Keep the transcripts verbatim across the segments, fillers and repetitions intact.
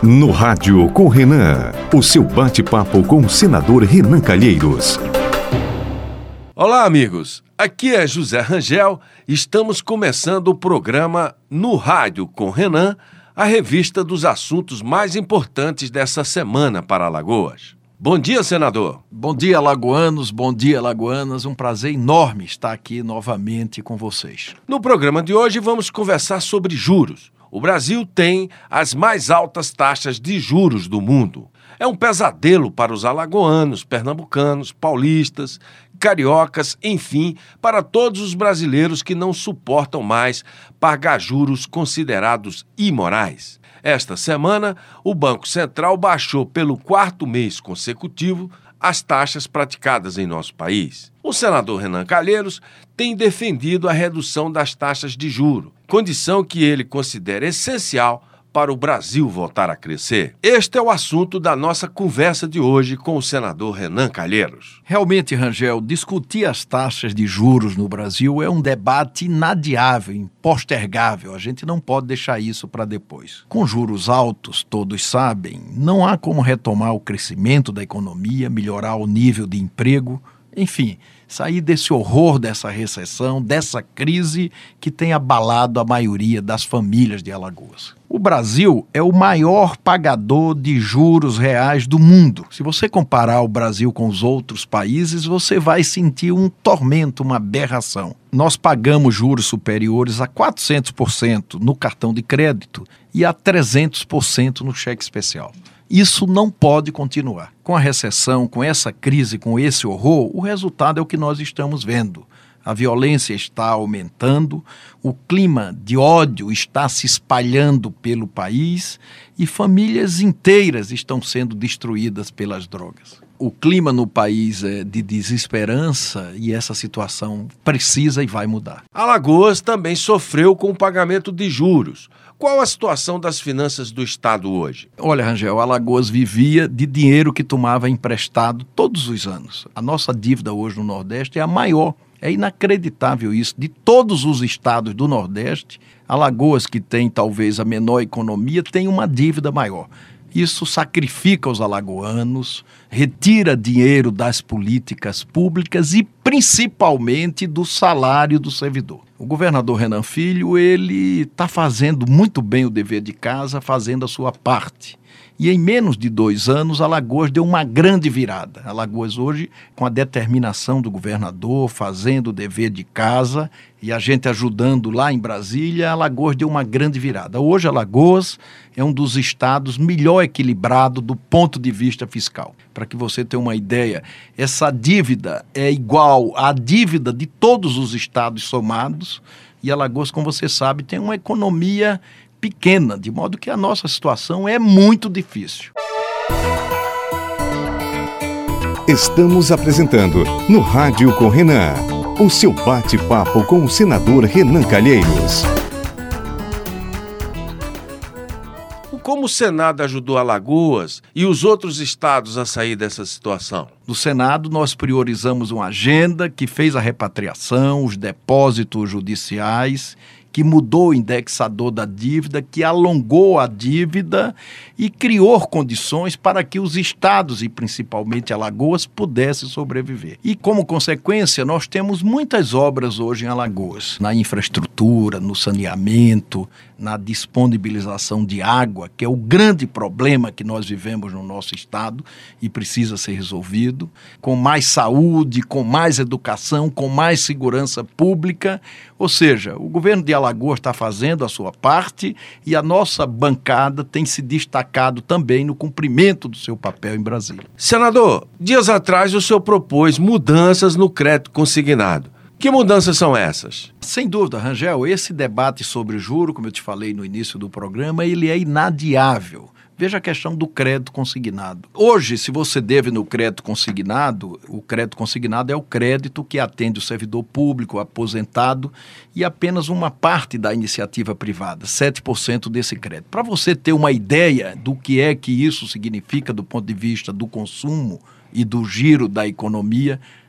No Rádio com Renan, o seu bate-papo com o senador Renan Calheiros. Olá, amigos. Aqui é José Rangel. Estamos começando o programa No Rádio com Renan, a revista dos assuntos mais importantes dessa semana para Alagoas. Bom dia, senador. Bom dia, alagoanos, bom dia, alagoanas. Um prazer enorme estar aqui novamente com vocês. No programa de hoje vamos conversar sobre juros. O Brasil tem as mais altas taxas de juros do mundo. É um pesadelo para os alagoanos, pernambucanos, paulistas, cariocas, enfim, para todos os brasileiros que não suportam mais pagar juros considerados imorais. Esta semana, o Banco Central baixou pelo quarto mês consecutivo as taxas praticadas em nosso país. O senador Renan Calheiros tem defendido a redução das taxas de juros, condição que ele considera essencial para o Brasil voltar a crescer. Este é o assunto da nossa conversa de hoje com o senador Renan Calheiros. Realmente, Rangel, discutir as taxas de juros no Brasil é um debate inadiável, impostergável. A gente não pode deixar isso para depois. Com juros altos, todos sabem, não há como retomar o crescimento da economia, melhorar o nível de emprego, enfim, sair desse horror dessa recessão, dessa crise que tem abalado a maioria das famílias de Alagoas. O Brasil é o maior pagador de juros reais do mundo. Se você comparar o Brasil com os outros países, você vai sentir um tormento, uma aberração. Nós pagamos juros superiores a quatrocentos por cento no cartão de crédito e a trezentos por cento no cheque especial. Isso não pode continuar. Com a recessão, com essa crise, com esse horror, o resultado é o que nós estamos vendo. A violência está aumentando, o clima de ódio está se espalhando pelo país e famílias inteiras estão sendo destruídas pelas drogas. O clima no país é de desesperança e essa situação precisa e vai mudar. Alagoas também sofreu com o pagamento de juros. Qual a situação das finanças do Estado hoje? Olha, Rangel, Alagoas vivia de dinheiro que tomava emprestado todos os anos. A nossa dívida hoje no Nordeste é a maior. É inacreditável isso. De todos os estados do Nordeste, Alagoas, que tem talvez a menor economia, tem uma dívida maior. Isso sacrifica os alagoanos, retira dinheiro das políticas públicas e principalmente do salário do servidor. O governador Renan Filho, ele está fazendo muito bem o dever de casa, fazendo a sua parte. E em menos de dois anos, Alagoas deu uma grande virada. Alagoas hoje, com a determinação do governador, fazendo o dever de casa e a gente ajudando lá em Brasília, Alagoas deu uma grande virada. Hoje, Alagoas é um dos estados melhor equilibrado do ponto de vista fiscal. Para que você tenha uma ideia, essa dívida é igual à dívida de todos os estados somados e Alagoas, como você sabe, tem uma economia pequena, de modo que a nossa situação é muito difícil. Estamos apresentando No Rádio com Renan, o seu bate-papo com o senador Renan Calheiros. Como o Senado ajudou Alagoas e os outros estados a sair dessa situação? No Senado, nós priorizamos uma agenda que fez a repatriação, os depósitos judiciais, que mudou o indexador da dívida, que alongou a dívida e criou condições para que os estados, e principalmente Alagoas, pudessem sobreviver. E, como consequência, nós temos muitas obras hoje em Alagoas, na infraestrutura, no saneamento, na disponibilização de água, que é o grande problema que nós vivemos no nosso estado e precisa ser resolvido, com mais saúde, com mais educação, com mais segurança pública. Ou seja, o governo de Alagoas está fazendo a sua parte e a nossa bancada tem se destacado também no cumprimento do seu papel em Brasília. Senador, dias atrás o senhor propôs mudanças no crédito consignado. Que mudanças são essas? Sem dúvida, Rangel, esse debate sobre juro, como eu te falei no início do programa, ele é inadiável. Veja a questão do crédito consignado. Hoje, se você deve no crédito consignado, o crédito consignado é o crédito que atende o servidor público, o aposentado e apenas uma parte da iniciativa privada, sete por cento desse crédito. Para você ter uma ideia do que é que isso significa do ponto de vista do consumo e do giro da economia,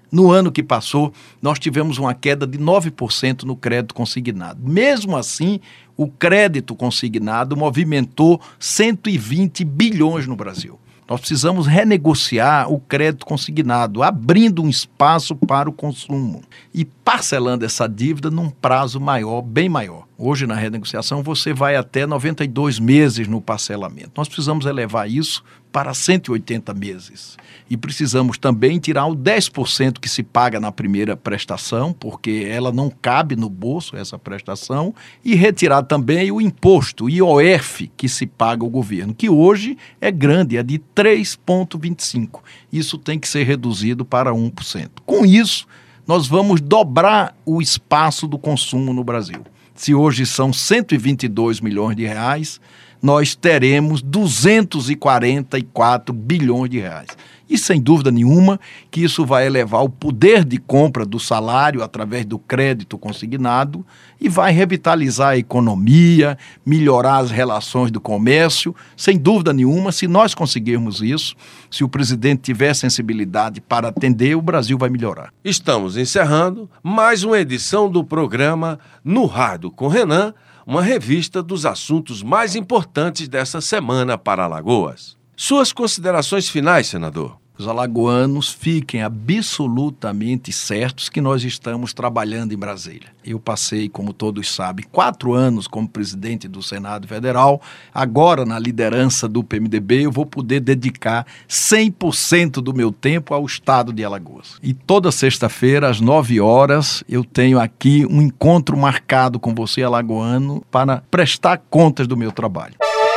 No ano que passou, nós tivemos uma queda de nove por cento no crédito consignado. Mesmo assim, o crédito consignado movimentou cento e vinte bilhões no Brasil. Nós precisamos renegociar o crédito consignado, abrindo um espaço para o consumo e parcelando essa dívida num prazo maior, bem maior. Hoje, na renegociação, você vai até noventa e dois meses no parcelamento. Nós precisamos elevar isso para cento e oitenta meses. E precisamos também tirar o dez por cento que se paga na primeira prestação, porque ela não cabe no bolso, essa prestação, e retirar também o imposto, o I O F, que se paga ao governo, que hoje é grande, é de três vírgula vinte e cinco por cento. Isso tem que ser reduzido para um por cento. Com isso, nós vamos dobrar o espaço do consumo no Brasil. Se hoje são cento e vinte e dois milhões de reais, nós teremos duzentos e quarenta e quatro bilhões de reais. E sem dúvida nenhuma que isso vai elevar o poder de compra do salário através do crédito consignado e vai revitalizar a economia, melhorar as relações do comércio. Sem dúvida nenhuma, se nós conseguirmos isso, se o presidente tiver sensibilidade para atender, o Brasil vai melhorar. Estamos encerrando mais uma edição do programa No Rádio com Renan, uma revista dos assuntos mais importantes dessa semana para Alagoas. Suas considerações finais, senador? Os alagoanos fiquem absolutamente certos que nós estamos trabalhando em Brasília. Eu passei, como todos sabem, quatro anos como presidente do Senado Federal. Agora, na liderança do P M D B, eu vou poder dedicar cem por cento do meu tempo ao estado de Alagoas. E toda sexta-feira, às nove horas, eu tenho aqui um encontro marcado com você, alagoano, para prestar contas do meu trabalho.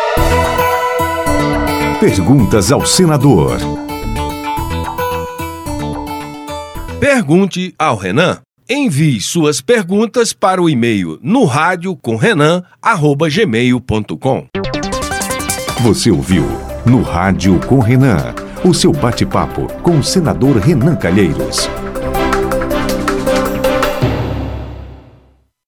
Perguntas ao senador. Pergunte ao Renan. Envie suas perguntas para o e-mail no rádio com renan arroba gmail ponto com. Você ouviu No Rádio com Renan, o seu bate-papo com o senador Renan Calheiros.